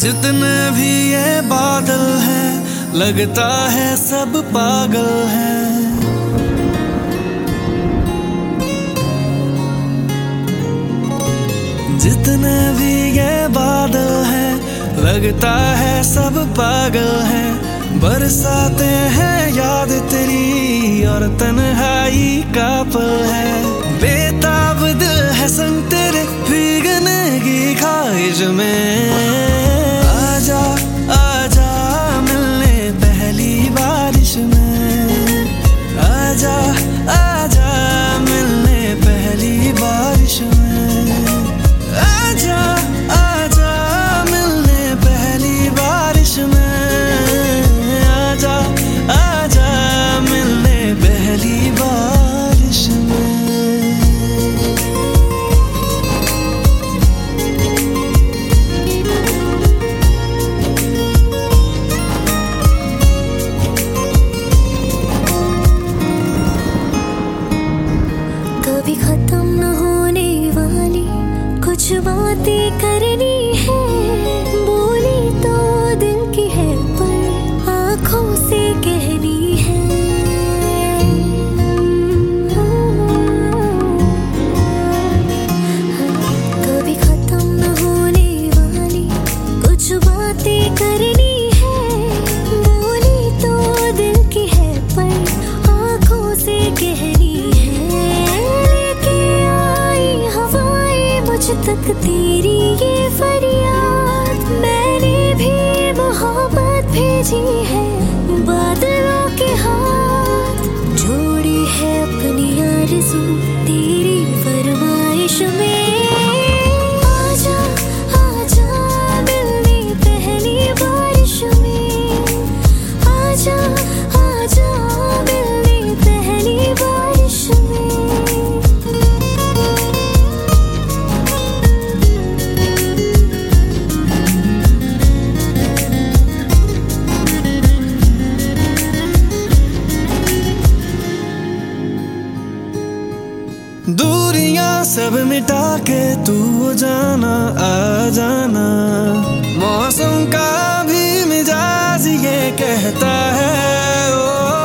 जितने भी ये बादल हैं लगता है सब पागल हैं। जितने भी ये बादल हैं लगता है सब पागल हैं। बरसाते हैं याद तेरी और तन्हाई का पल है। बेताब दिल है संग तेरे भीगने की ख्वाहिश में। आजा आजा मिलने पहली बारिश में। आजा आजा मिलने पहली बारिश में। आजा आजा मिलने पहली बारिश में। आजा आजा मिलने पहली बारिश में। कभी खत्म न होने वाली कुछ बातें करनी है। बोली तो दिल की है पर आँखों से कहनी है। कभी खत्म न होने वाली कुछ बातें करनी है। बोली तो दिल की है पर आँखों से कहनी है। लेके आई हवाएं मुझ तक तेरी ये फरियाद। मैंने भी मोहब्बत भेजी है बादलों के हाथ। जोड़ी है अपनी आरज़ू तेरी फरमाइश में। आजा आजा मिलने पहली बारिश में। आजा आजा मिलने पहली बारिश में। दूरियां सब मिटा के तू जाना आ जाना। मौसम का भी मिजाज ये कहता है ओ